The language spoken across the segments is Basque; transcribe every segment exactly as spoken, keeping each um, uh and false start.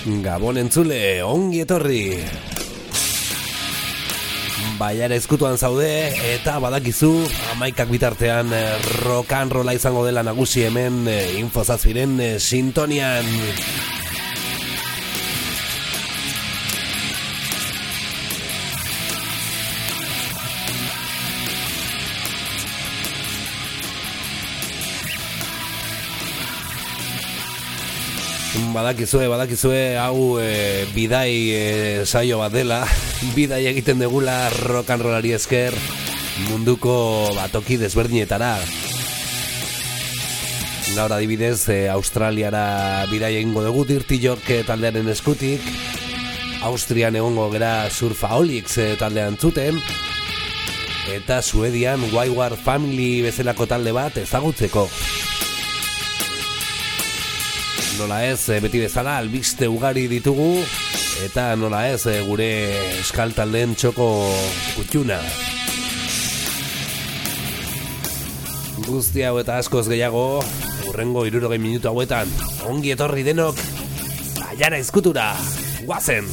Gabon entzule, ongi etorri. Baiara ezkutuan zaude eta badakizu hamaikak bitartean rock and rolla izango dela nagusi hemen Infozazpiren sintonian. Badakizue, badakizue, hau e, bidai e, saio bat dela, bidai egiten degula rock and rollari esker munduko batoki desberdinetara. Gaur adibidez, e, Australiara bidai egingo dugu Dirty York taldearen eskutik, Austrian egongo gera Surfaholics taldean zuten, eta Suedian Wayward Family bezalako talde bat ezagutzeko. Nola ez, beti bezala albiste ugari ditugu, eta nola ez, gure euskal taldeen txoko kutxuna. Guzti hau eta askoz gehiago, hurrengo hirurogei minutu hauetan, ongi etorri denok, baiara ezkutura, guazen!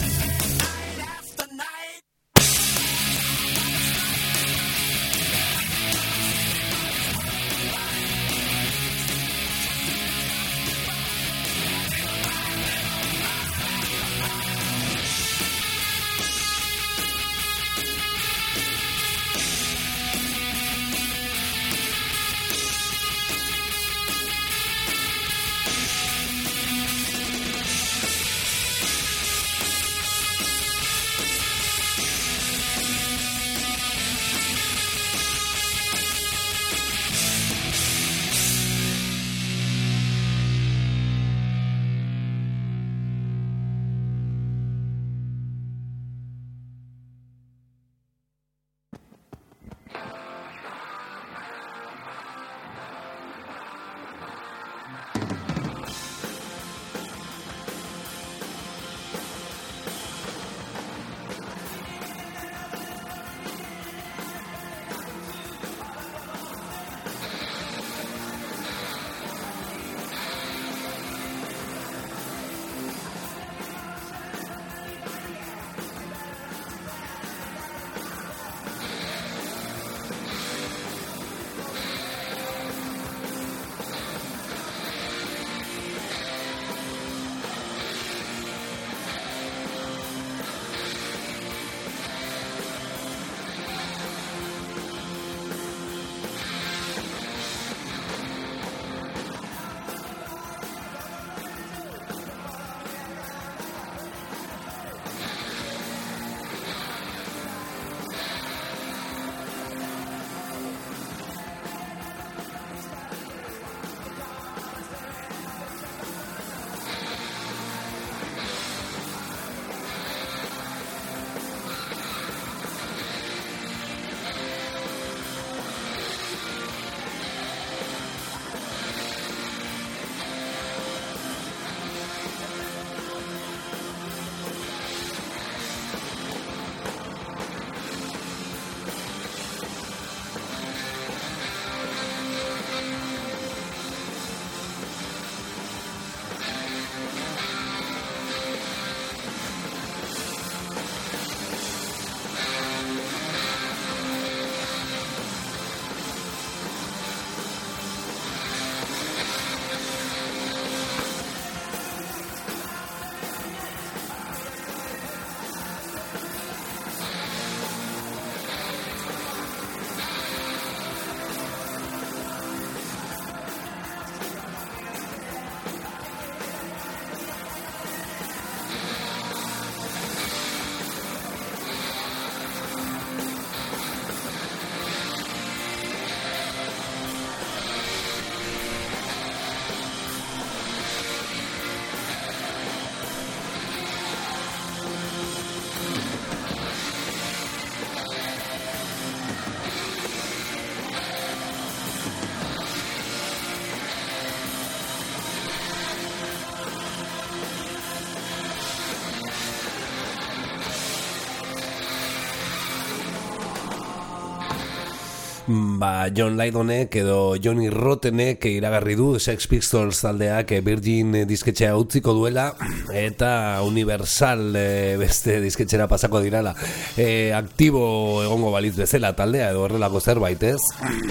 ba, John Lydonek edo Johnny Rottenek iragarri du Sex Pistols taldeak Virgin disketxea utziko duela eta Universal e, beste disketxera pasako dirala. E, aktibo egongo balitz bezala taldea edo horrelako zerbait, ez?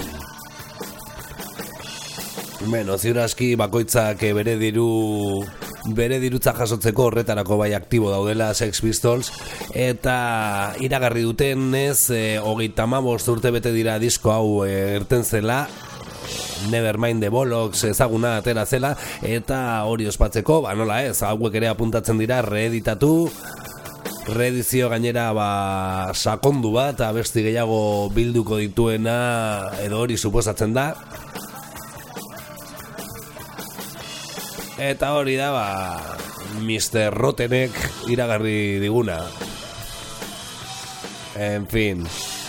Bueno, ziur aski bakoitzak bere diru bere dirutza jasotzeko horretarako bai aktibo daudela Sex Pistols eta iragarri duten ez e, hogeita hamabost urte bete dira disko hau e, irten zela Nevermind the Bollocks ezaguna atera zela eta hori ospatzeko, ba nola ez, hauek ere apuntatzen dira reeditatu reedizio gainera ba sakondu bat abesti gehiago bilduko dituena edo hori suposatzen da. Eta hori da, ba, mister Rottenek iragarri diguna. En fin.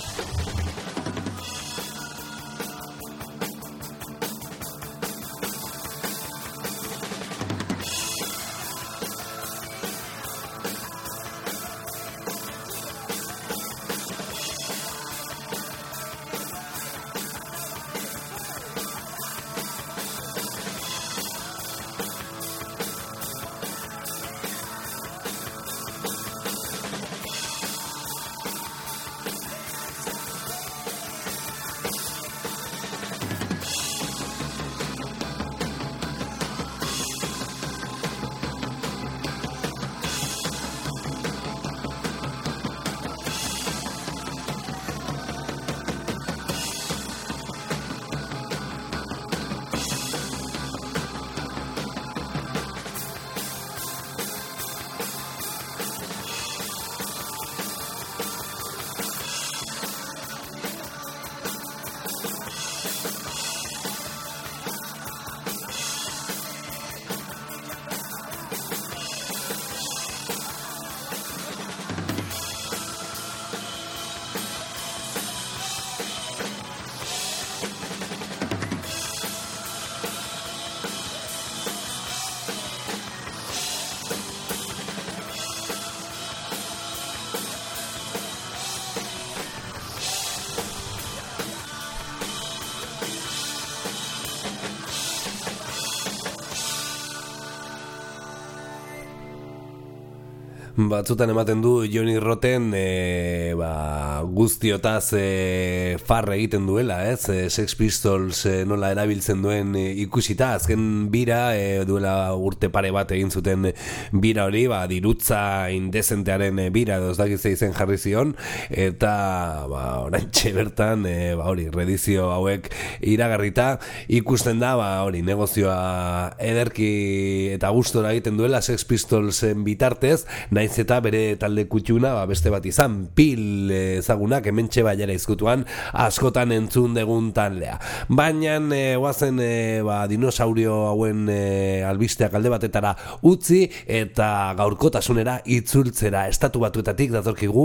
Batzutan ematen du Johnny Rotten e, ba, guztiotaz e, farre egiten duela, ez? E, Sex Pistols e, nola erabiltzen duen e, ikusita, azken bira e, duela urte pare bat egin zuten bira hori, ba, dirutza indezentearen bira edo ez dakitze izen jarri zion, eta ba, oraintxe bertan e, ba, hori, redizio hauek iragarrita ikusten da, ba, hori, negozioa ederki eta gustora egiten duela Sex Pistolsen bitartez, naiz eta bere talde kutxuna ba, beste bat izan pil ezagunak hementxe baiara izkutuan askotan entzun degun taldea. Baina e, oazen e, ba, dinosaurio hauen e, albisteak alde batetara utzi eta gaurkotasunera itzultzera estatu batuetatik datorkigu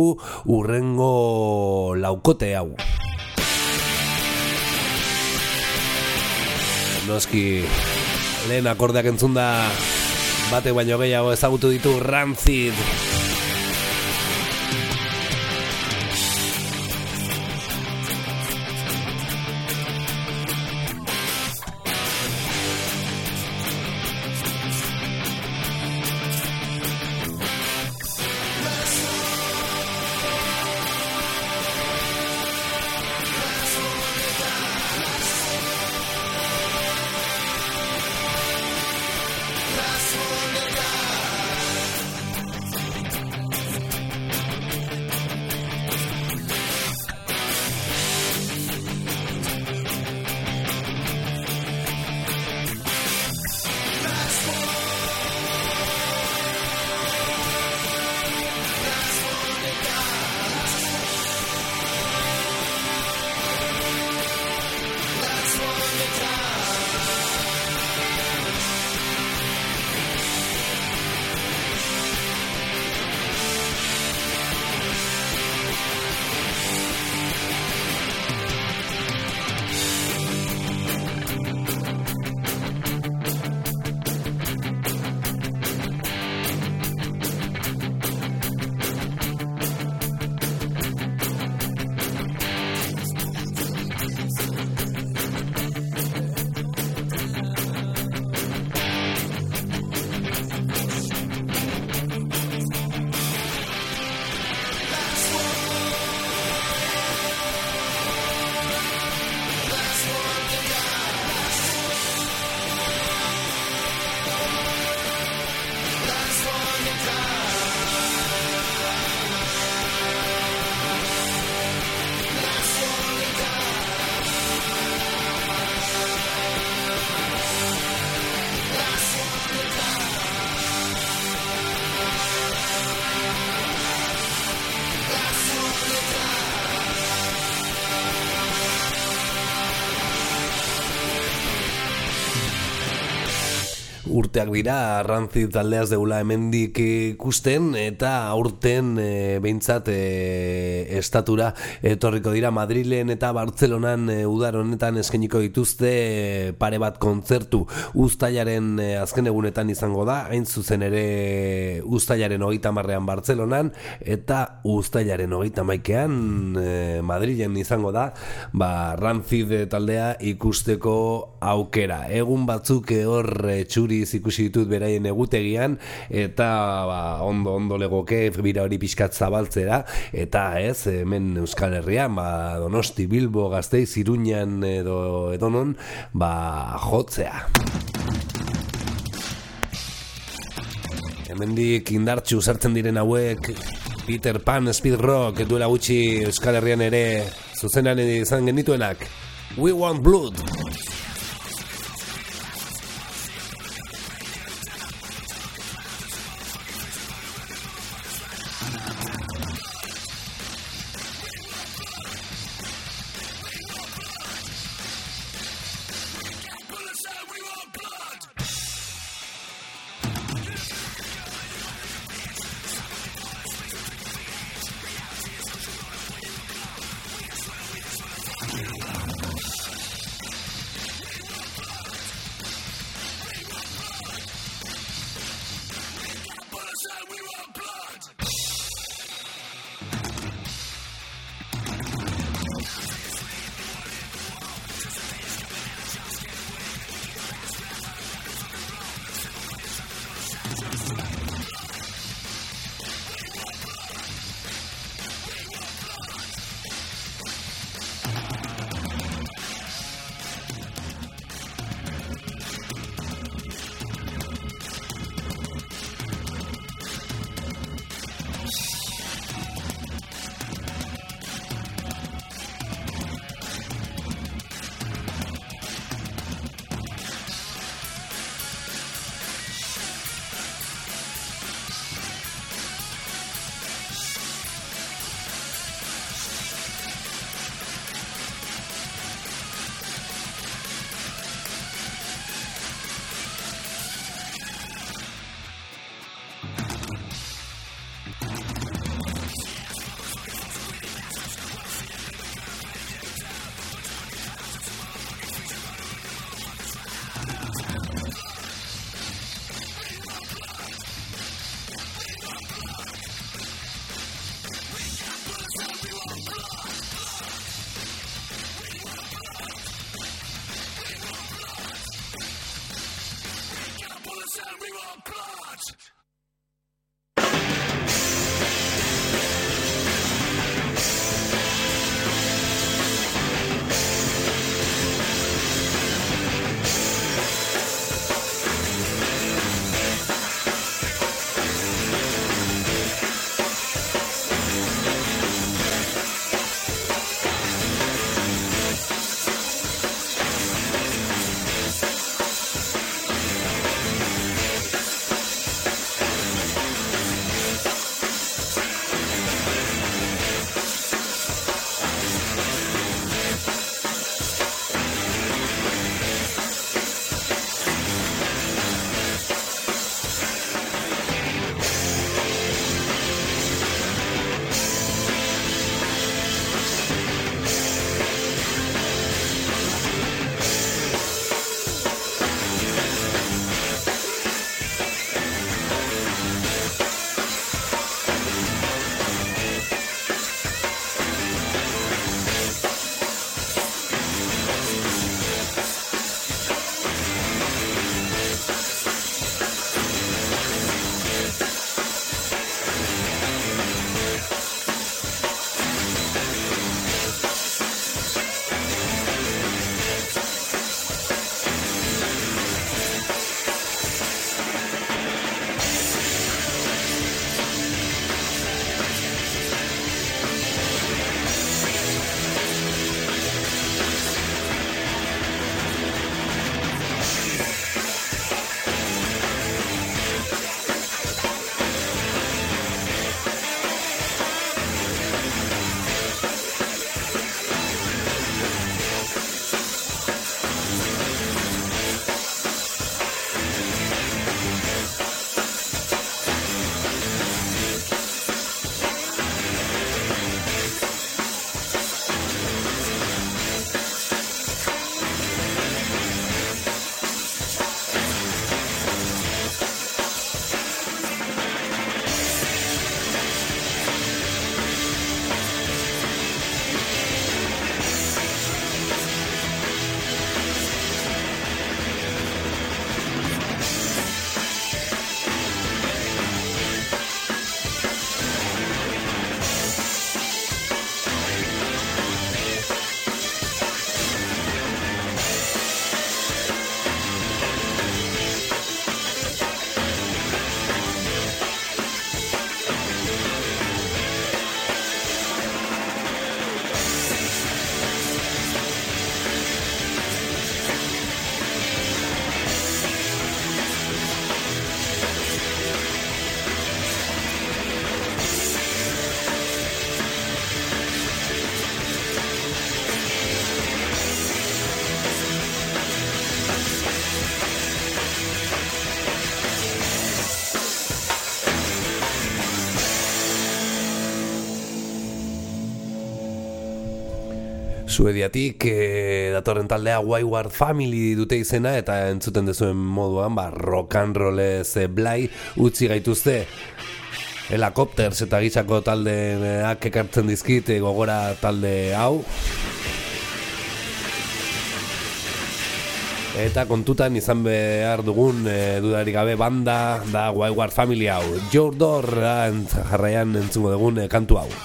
urrengo laukote hau. Noski lehen akordeak entzun da bate baino gehiago ezagutu ditu Rancid. urteak dira Rancid taldeaz deula hemendik ikusten, eta aurten e, behintzat e, estatura etorriko dira Madrilen eta Bartzelonan e, udar honetan eskainiko dituzte e, pare bat kontzertu. Uztailaren e, azken egunetan izango da, hain zuzen ere uztailaren hogeita hamarrean Bartzelonan eta uztailaren hogeita hamaikaean e, Madrilen izango da, ba, Rancid taldea ikusteko aukera. Egun batzuk hor e, txuriz ikusi ditut beraien egutegian, eta ba, ondo ondo legoke bira hori pixkat zabaltzera, eta ez, hemen Euskal Herrian, ba, Donosti, Bilbo, Gasteiz, Iruñan edo edonon, ba, jotzea. Hemendik indartxu sartzen diren hauek Peter Pan, Speed Rock, duela gutxi Euskal Herrian ere zuzenan izan genituenak. We Want Blood. Suediatik e, datorren taldea Wayward Family dute izena, eta entzuten dezuen moduan ba, rock and rollez e, blai utzi gaituzte. Helicopters eta gisako taldeak ekartzen dizkit e, gogora talde hau. Eta kontutan izan behar dugun e, dudarik gabe banda da Wayward Family hau. Jordor jarraian entzungo dugun e, kantu hau.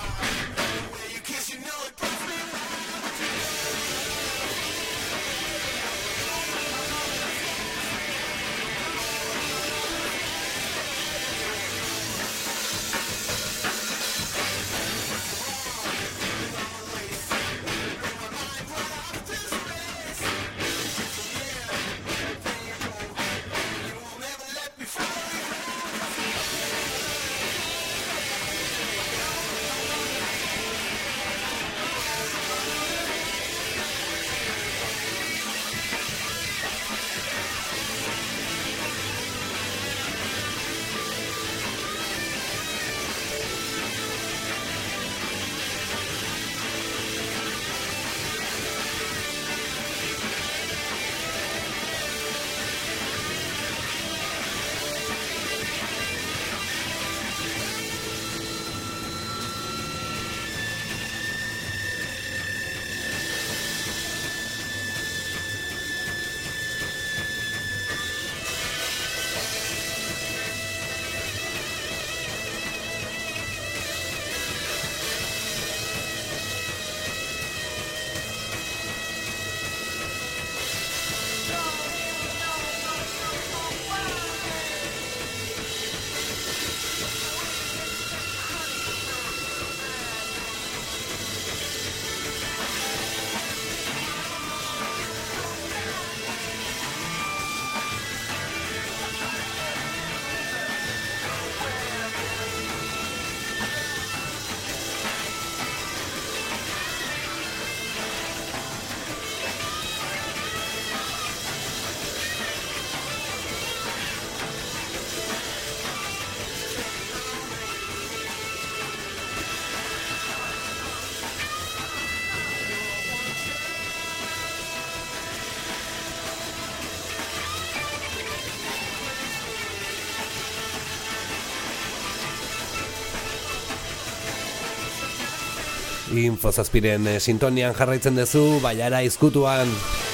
Infozazpiren e, sintonian jarraitzen duzu, baiara izkutuan.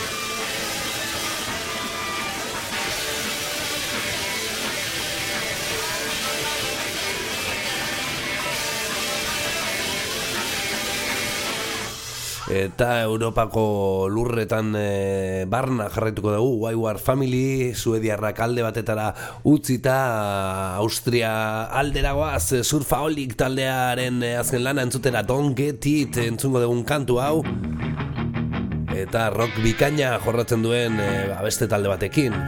Eta Europako lurretan e, barna jarraituko dugu Wayward Family, suediarrak alde batetara utzita, Austria alderagoaz Surfaolik taldearen e, azken lana entzutera Don't Get It entzungo dugun kantu hau, eta rock bikaina jorratzen duen e, beste talde batekin.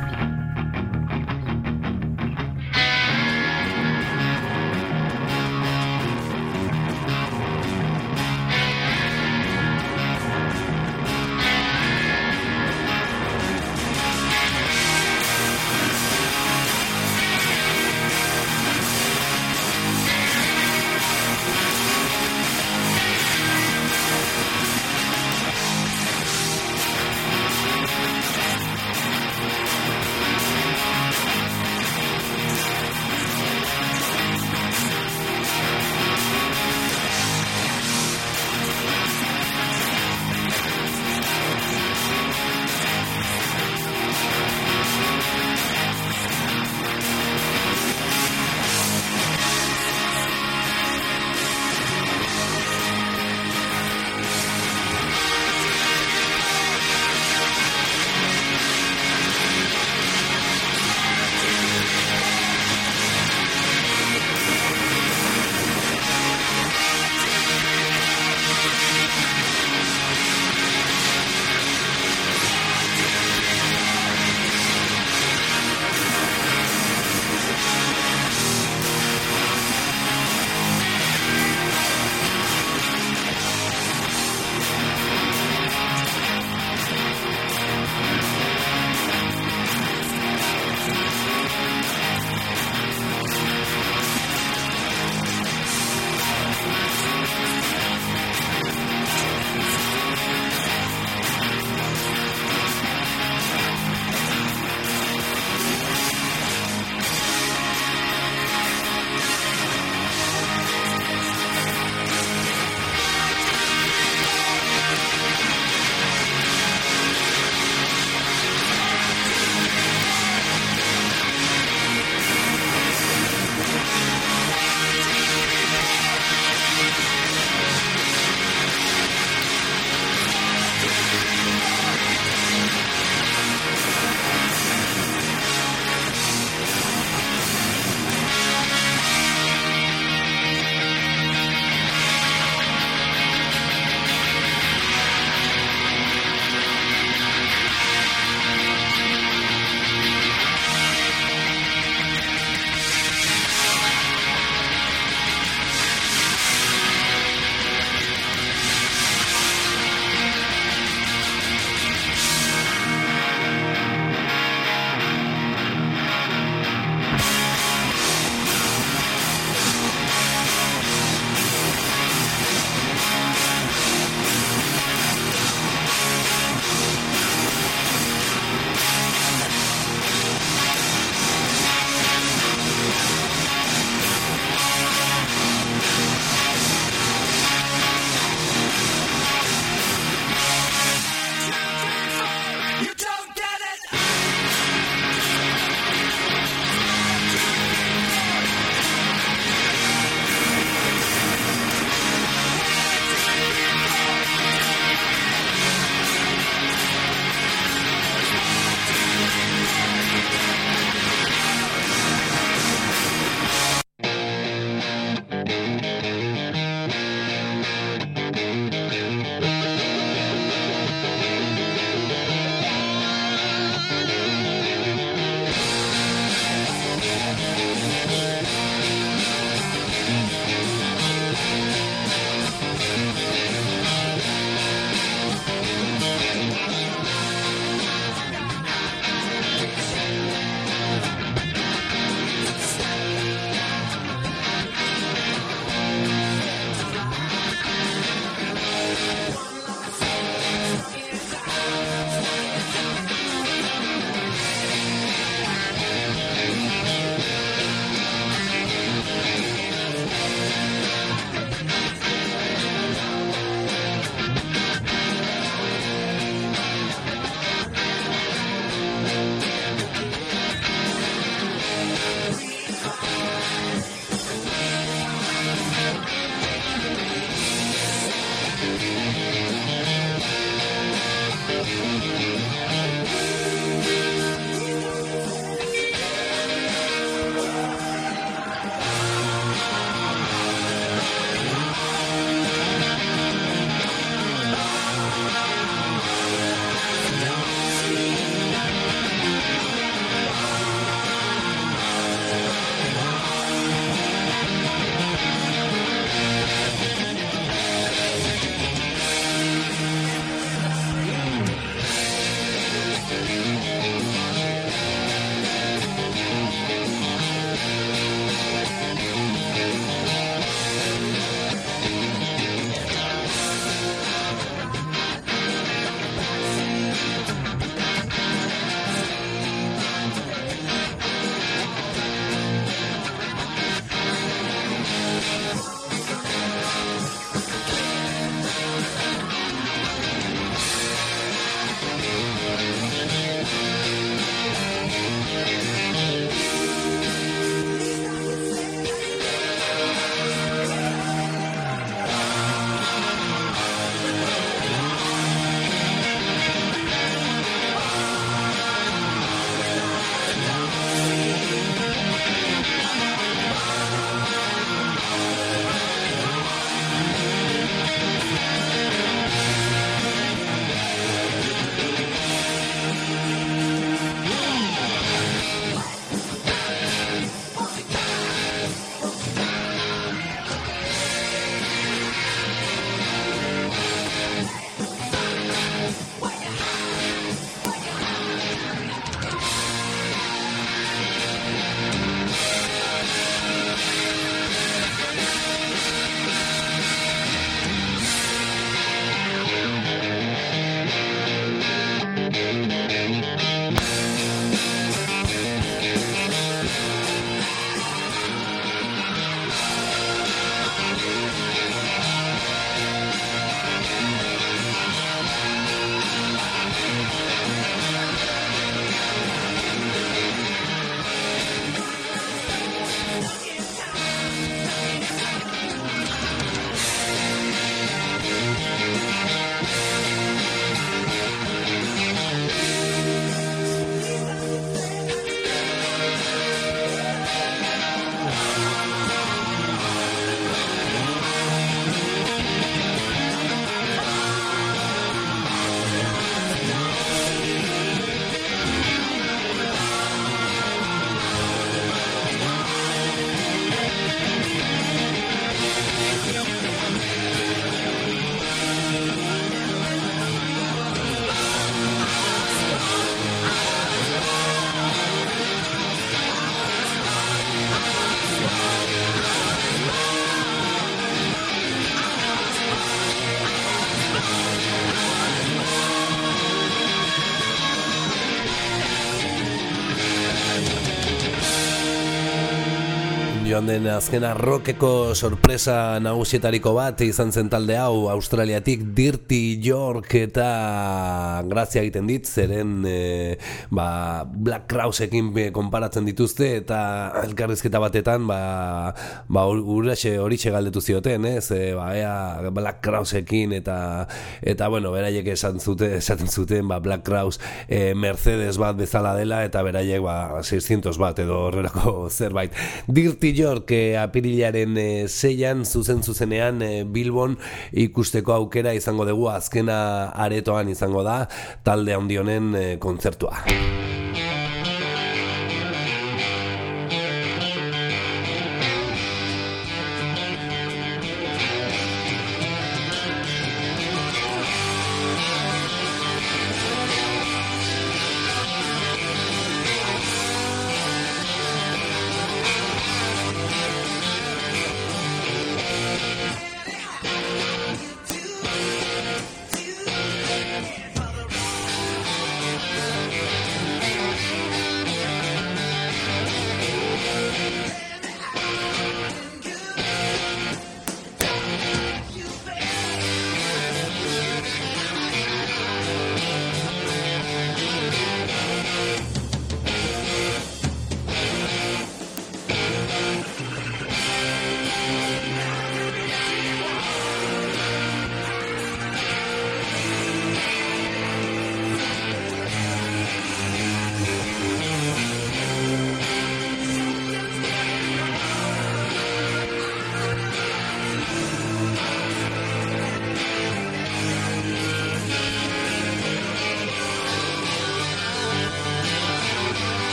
joan den azkena rockeko sorpresa nagusietariko bat izan zen talde hau Australiatik Dirty York, eta grazia egiten dit zeren e, ba, Black Crowesekin konparatzen dituzte eta elkarrizketa batetan ba, ba, horixe galdetu zioten, ez? E, ba, ea Black Crowesekin eta eta bueno, beraiek esan zute, esaten zuten ba, Black Crowes e, Mercedes bat bezala dela eta beraiek ba, seiscientos bat edo horrelako zerbait. Dirty York e, apirilaren e, seian zuzen zuzenean e, Bilbon ikusteko aukera izango dugu, azkena aretoan izango da talde handi honen e, kontzertua.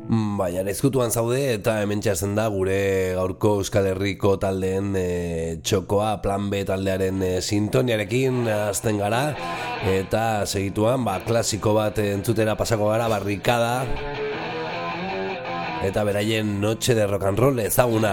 Baina, ezkutuan zaude eta hemen txasen da gure gaurko Euskal Herriko taldeen e, txokoa Plan B taldearen e, sintoniarekin azten gara eta segituan ba, klasiko bat entzutera pasako gara Barrikada eta beraien Noche de Rock and Roll ezaguna.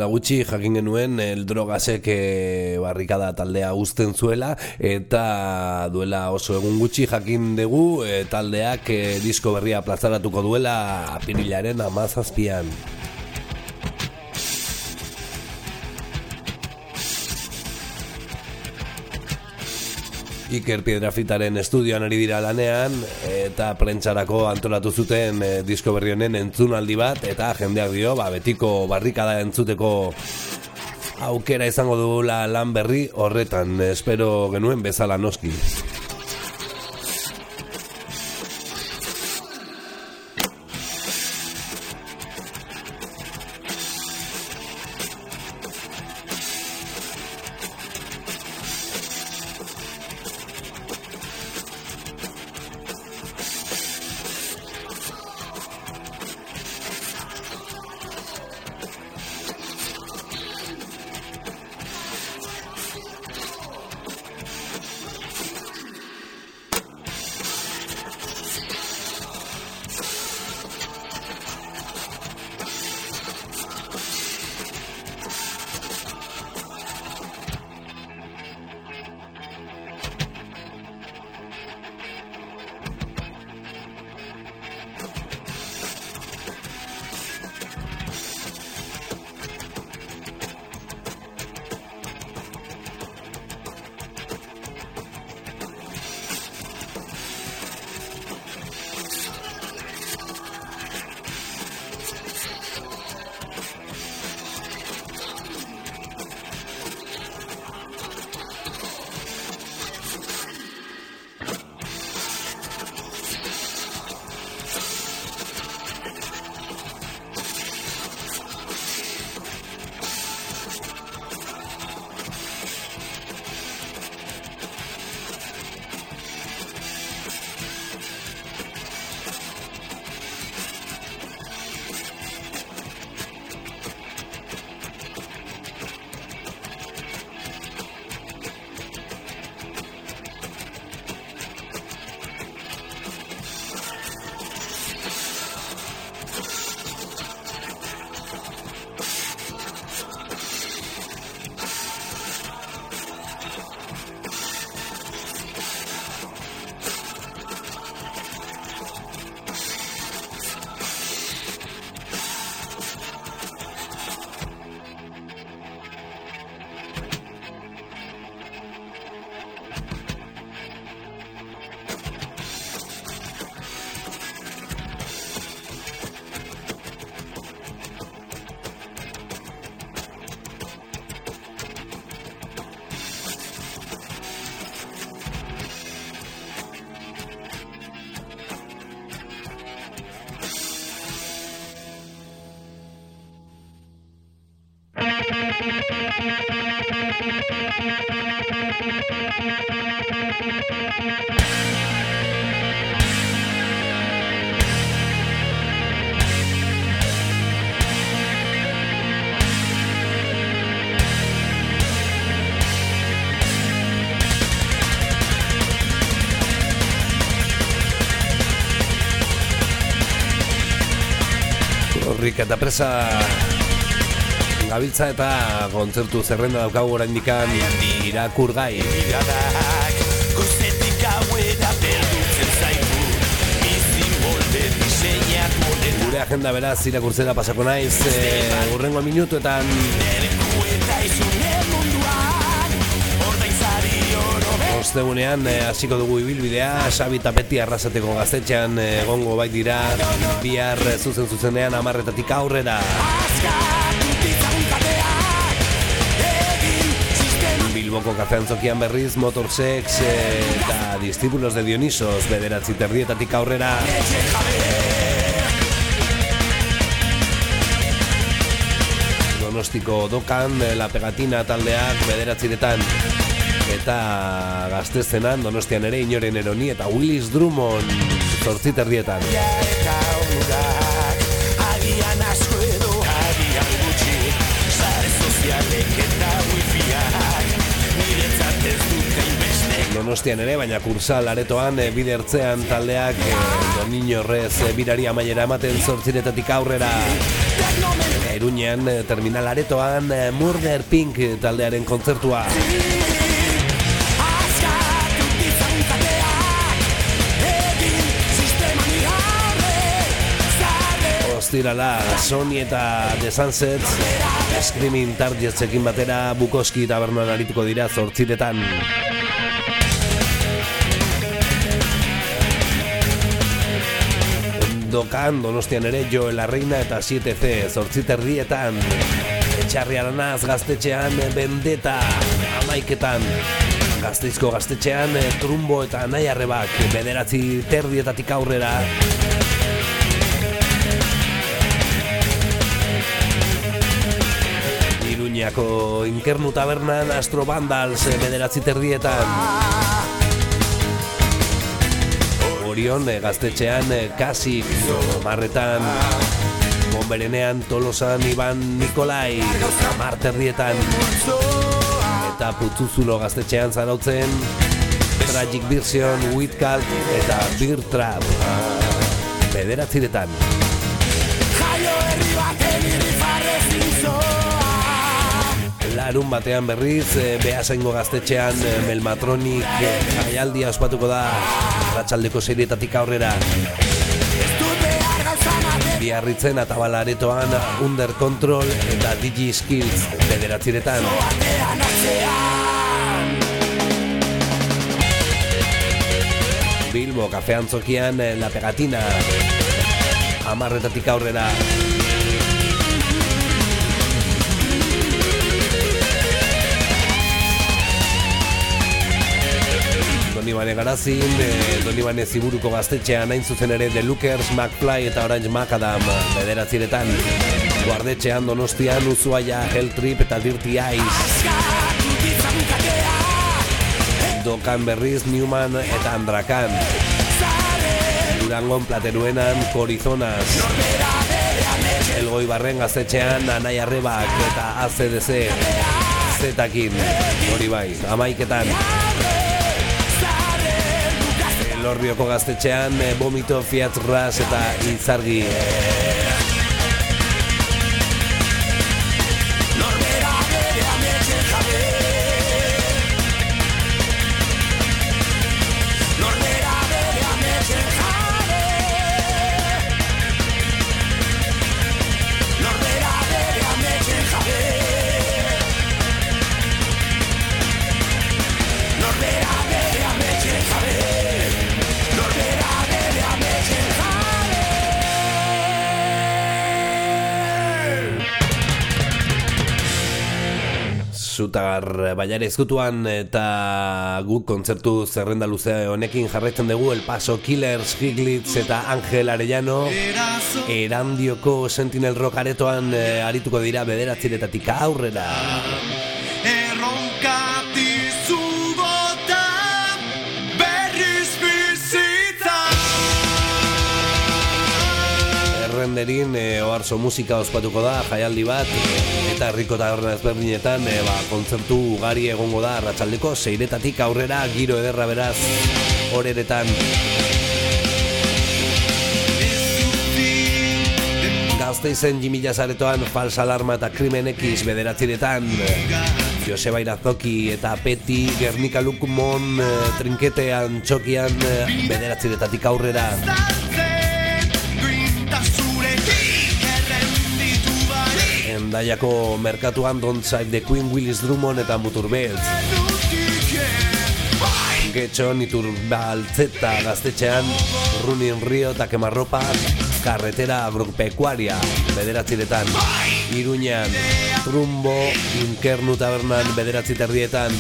duela gutxi jakin genuen el Drogasek e, barrikada taldea uzten zuela, eta duela oso egun gutxi jakin dugu e, taldeak e, disko berria plazaratuko duela apirilaren hamazazpian. Iker Piedrafitaren estudioan ari dira lanean eta prentsarako antolatu zuten e, disko berri honen entzunaldi bat, eta jendeak dio, ba, betiko barrikada entzuteko aukera izango dugula lan berri horretan, espero genuen bezala noski. Horrik eta presa gabiltza eta kontzertu zerrenda daukagu oraindikan irakurgai. Gure agenda beraz irakurtzera pasako naiz e, urrengo minutuetan. Ostegunean hasiko dugu ibilbidea, Xabi Tapeti Arrasateko gaztetxean egongo bait dira, bihar zuzen zuzenean hamarretatik aurrera. Bilboko kafean zokian berriz, Motorsex eta Discípulos de Dionisos, bederatzi terdietatik aurrera. Donostiko Dokan, La Pegatina taldeak bederatziretan. Eta Gaztezenan, Donostian ere, Inoren Eroni eta Willis Drummond zortzi terdietan. Donostian ere, baina Kursal aretoan bidertzean taldeak Doniño Rez birari amaiera ematen zortziretatik aurrera. Eta Iruñean Terminal Aretoan Murder Pink taldearen kontzertua. Ostirala, Sony eta The Sunset Screaming Targetsekin batera Bukowski tabernan arituko dira zortziretan. Dokan Donostian ere Joel Arreina eta siete C zortziterrietan. Etxarri Aranaz gaztetxean Vendetta amaiketan. Gasteizko gaztetxean Trumbo eta Nahi Arrebak bederatzi terdietatik aurrera. Iruñako Inkernu tabernan Astro Vandals bederatzi terdietan. Orion gaztetxean Kasik marretan. Bonberenean Tolosan Iban Nikolai mar terdietan. Eta Putzuzulo gaztetxean Zarautzen Tragic Version, Whitcalf eta Beer Trap bederatziretan. Larun batean berriz Beasaingo gaztetxean Melmatronic jaialdia ospatuko da arratsaldeko seietatik aurrera. Biarritzen Atabala Aretoan Under Control eta Digi Skills bederatziretan. Bilbo Kafean Zokian La Pegatina hamarretatik aurrera. Donibane Garazin, Donibane Ziburuko gaztetxean hain zuzen ere The Lookers, McFly eta Orange Macadam bederatziretan. Guardetxean Donostian Ushuaia, Hell Trip eta Dirty Eyes. Dokan berriz Newman eta Andrakan. Durangon Plateruenan Corizonas. Elgoi Barren gaztetxean Anai Arrebak eta A C D C Zetakin. Hori bai, amaiketan. Lorrioko gaztetxean Vomito, Fiat Ras eta Izargi. Zutar Baiare ezkutuan eta guk kontzertu zerrenda luze honekin jarraitzen dugu El Paso Killers, Higlitz eta Angel Arellano Erandioko Sentinel Rock aretoan eh, arituko dira bederatziretatik aurrera. Renderin e, oarzo musika ospatuko da jaialdi bat eta herriko taberna ezberdinetan e, ba, kontzertu ugari egongo da arratsaldeko seiretatik aurrera giro ederra beraz horeretan. Gasteizen Jimmy Jazaretoan Fals Alarma eta Krimen X bederatziretan. Joseba Irazoki eta Peti Gernika Lukumon e, Trinketean Txokian e, bederatziretatik aurrera. Endaiako merkatuan Don't Save the Queen, Willis Drummond eta Muturbeltz. Getxon Iturbaltzeta gaztetxean Runin Rio eta Kemarropa Carretera Agropecuaria bederatziretan. Iruñan Trumbo Inkernu tabernan bederatzi terrietan.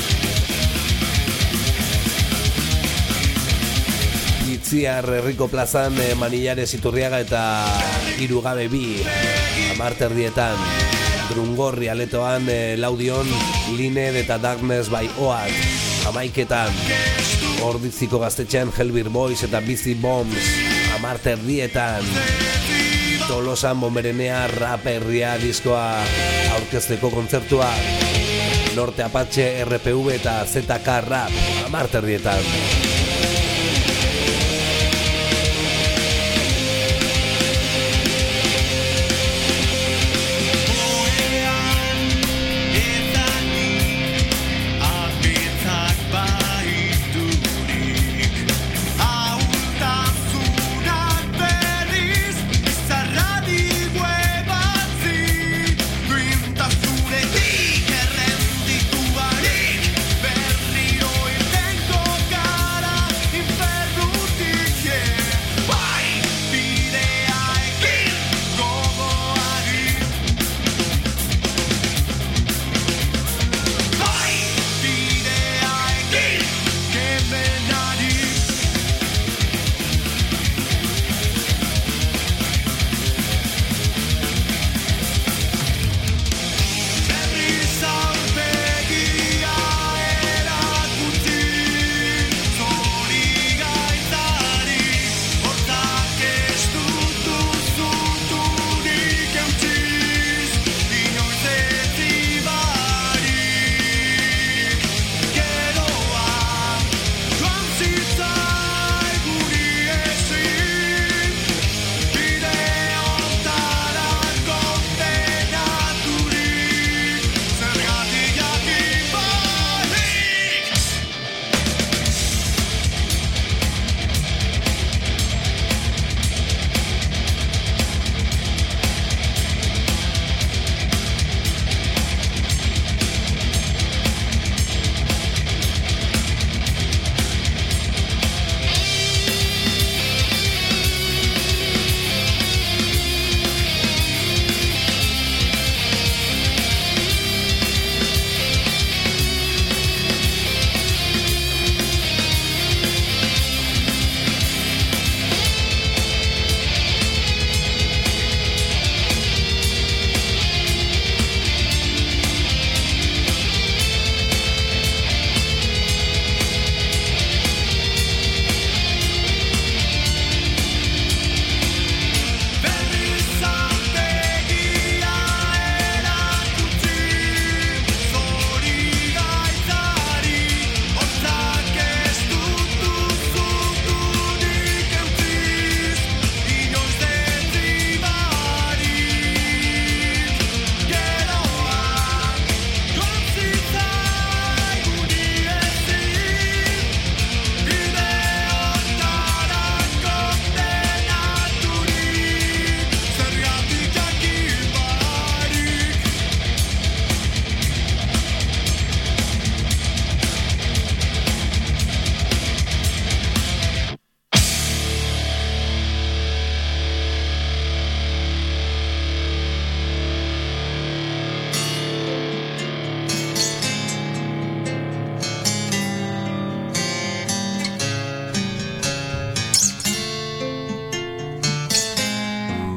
Itziar Herriko plazan Manillares Iturriaga eta Irugabe bi amarterdietan. Drungorri aletoan Laudion Lined eta Darkness by Oak amaiketan. Ordiziko gaztetxean Hellbeer Boys eta Busy Bombs amarterdietan. Tolosan Bomberenea Rap Herria diskoa aurkezteko kontzertua. Norte Apache R P V eta Z K Rap amarterdietan.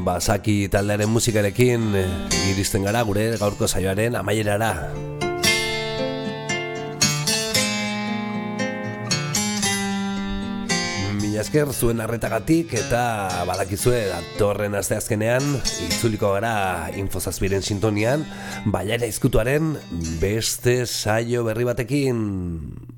Basaki taldearen musikarekin iristen gara gure gaurko saioaren amaierara. Mila esker zuen arretagatik eta badakizue datorren asteazkenean itzuliko gara Infozazpiren sintonian Bailara Izkutuaren beste saio berri batekin.